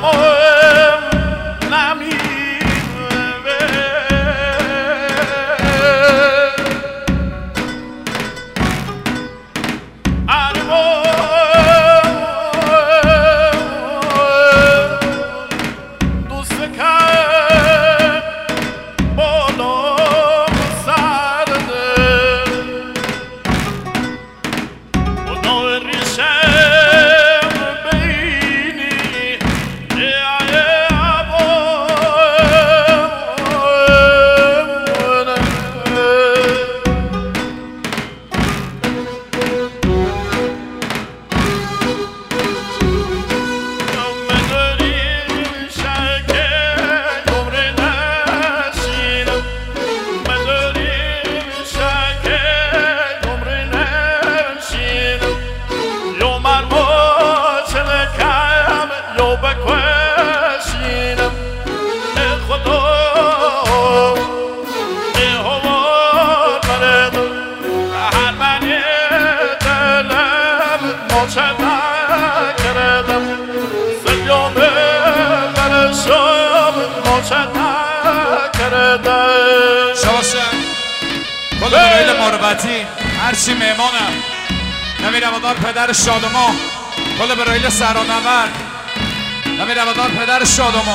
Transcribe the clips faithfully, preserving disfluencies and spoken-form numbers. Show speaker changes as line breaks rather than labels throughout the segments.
کل برایل مروتی هرچی مهمانم نمی روادار پدر شادما کل برایل سرانورد نمی روادار پدر شادما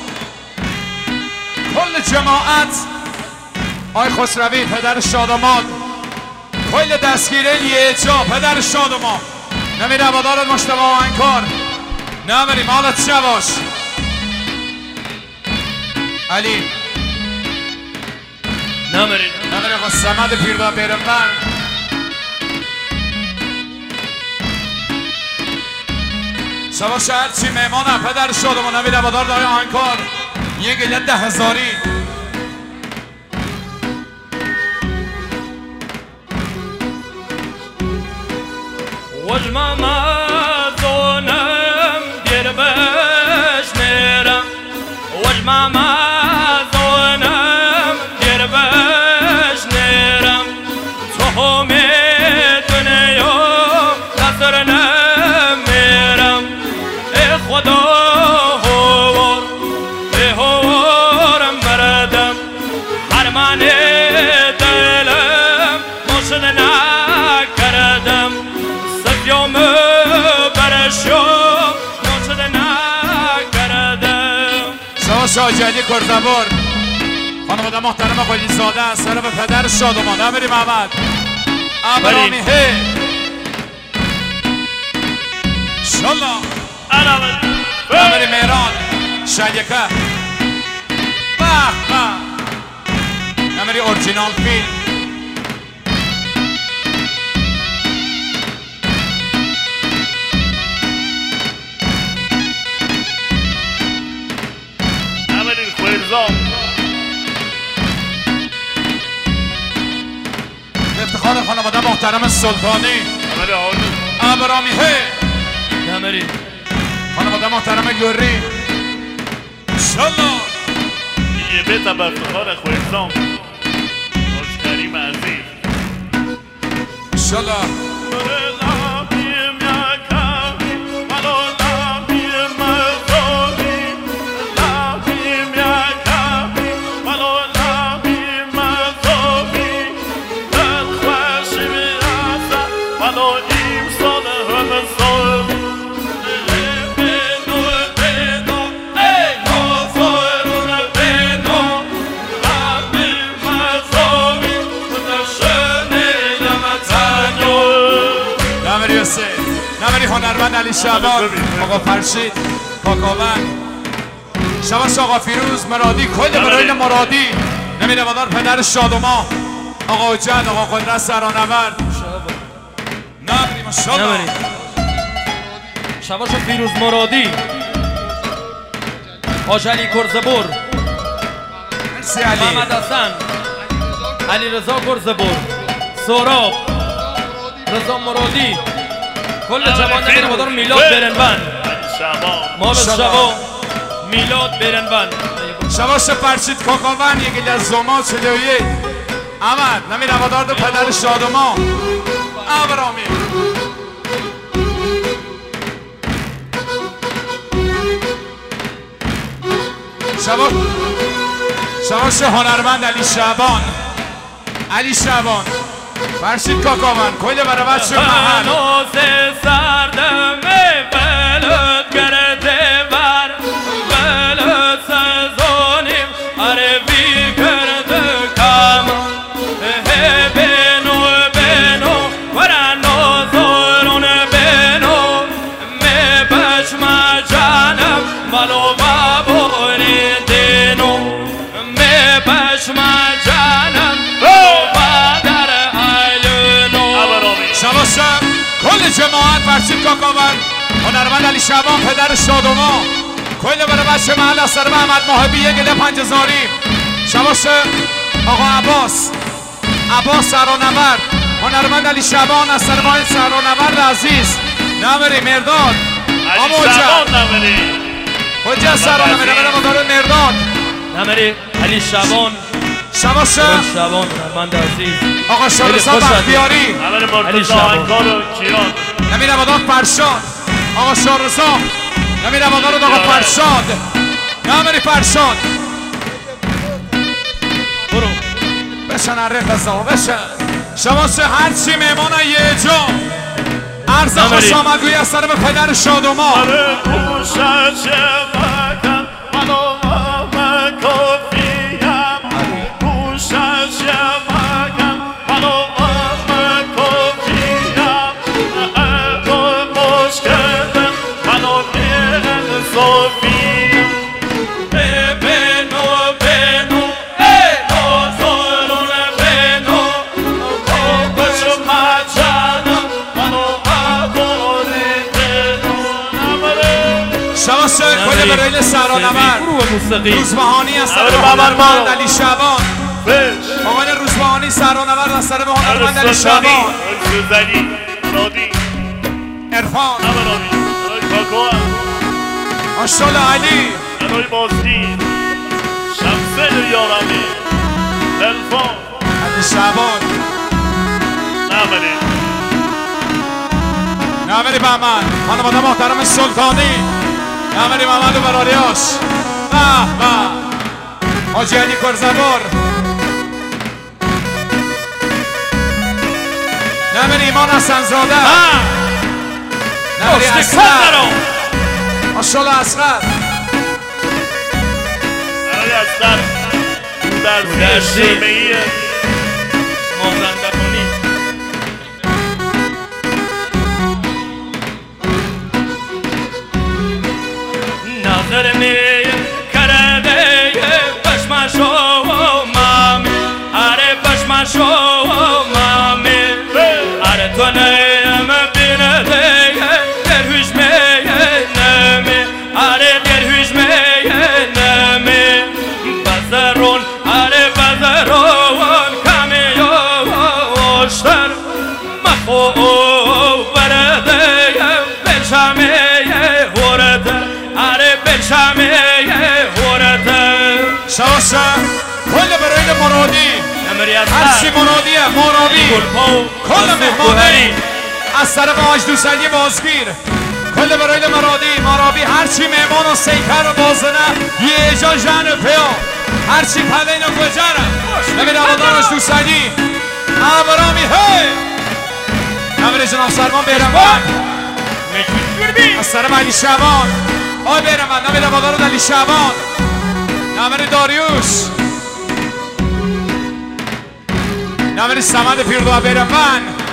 کل جماعت آی خسروی پدر شادمان کل دستگیره یه جا پدر شادما نمی روادار مشتبه آهنگکار نمیریم حالت شواش علی
نمیریم
نمیریم خود سمد پیردا بیرم من شواش هرچی مهمانم پدر شادمان نمی روادار دای آهنگکار یه گله ده هزاری
وجمه مزونم دیر بش نیرم وجمه مزونم دیر بش نیرم تو همی دنیا نظر نمیرم ای خدا هوار ای هوارم بردم هر من دلم مشن نکردم سفیام برشم مشن نکردم
شما شاجلی کرزبور خانواده محترم قلی زاده از طرف پدر شادمان نمیریم احمد ابرامی هی شالله نمیریم ایران شلیکه به به نمیری اورجینال فیلم
نمیریم خویرزام
افتخار خانواده محترم سلطانی ابرامی هی
نمیریم
خانواده محترم گوری انشالله
یه بیت با افتخار خویرزام خوش کریم عزیز
انشالله نمیری هنرمند علی شعبان آقا فرشید کاکاوند شواش آقا فیروز مرادی کل برایل مرادی نمیره بادار پدر شادما آقا جد آقا قدرت سرانورد نمیریم انشالله
شواش فیروز مرادی حاج علی کرزبور
مرسی علی
محمد حسن علی رضا کرزبور سهراب رضا مرادی کل جوان نمیره بادار میلاد برنبند مال شبا میلاد برنبند
شواش فرشید کاکاوند یکی از زما چلویه احمد نمیره بادار دو پدر شادما ابرامی شباش شباش هنرمند علی شعبان علی شعبان فرشید کاکاون کل برای بچه محل
نوز سردم بلد کرده بر بلد سزانیم عربی کرده کم بینو بینو ورنو زورون بینو می بشم جانم ولو بابوری دینو می بشم جانم
شباشم کل جماعت فرشید کاکاون هنرمند علی شعبان پدر شادوما کل برای بچه محل از سر محمد محبی یک گله پنجزاری شباش آقا عباس عباس سرانورد هنرمند علی شعبان از سر ماه سرانورد عزیز نمری مرداد
علی شعبان نمری
حجت سرانورد نمری مدار مرداد
نمری علی شعبان
شباش
شعبان هنرمند عزیز
آقا شارسا بختیاری
نمری مرتضی آهنگار و کیان
نمی نوادار فرشاد آقا شارسا نمی نوادار آقا فرشاد نمری فرشاد
برو
بشن عرف ازا بشن شباش هرچی میمان یه جا عرض خوش آمدگوی از سر به پدر شادوما کل برایل سرانورد روزبهانی از سر به هنرمند علی شعبان آقای روزبهانی سرانورد از سر به هنرمند علی شعبان عرفان آشال علی علی شعبان نمری بهمن خانواده محترم سلطانی نمری محمد و براریاش به به حاجی علی کرزبار نمری ایمان حسنزاده نمری اصغر ماشاءالله اصغر
نمری اصغر درسی شرمه‌ای
مازندرانی نظر می کرده بشمشو مامی اره بشمشو مامی اره تو نیم بینده درهوش می نمی اره درهوش می نمی بزرون اره بزرون کمی اوشتر مخو برده بشمی ورده اره بشمی ورده
شباشا کل برای مرادی هرچی مرادیه مرابی کل مهمانه از طرف آج دوسنگی بازگیر کل برای مرادی مرابی هرچی مهمان و سیکر و بازنه یه جا جن پیا هرچی پلین و گجره نمیر آبادان آج دوسنگی ابرامی هی نمیر جناب سرمان بیرمون از طرف علی شعبان آی بیرمون نمیر آبادان علی شعبان نمیر داریوش نمیر سمند پیردو بیرمون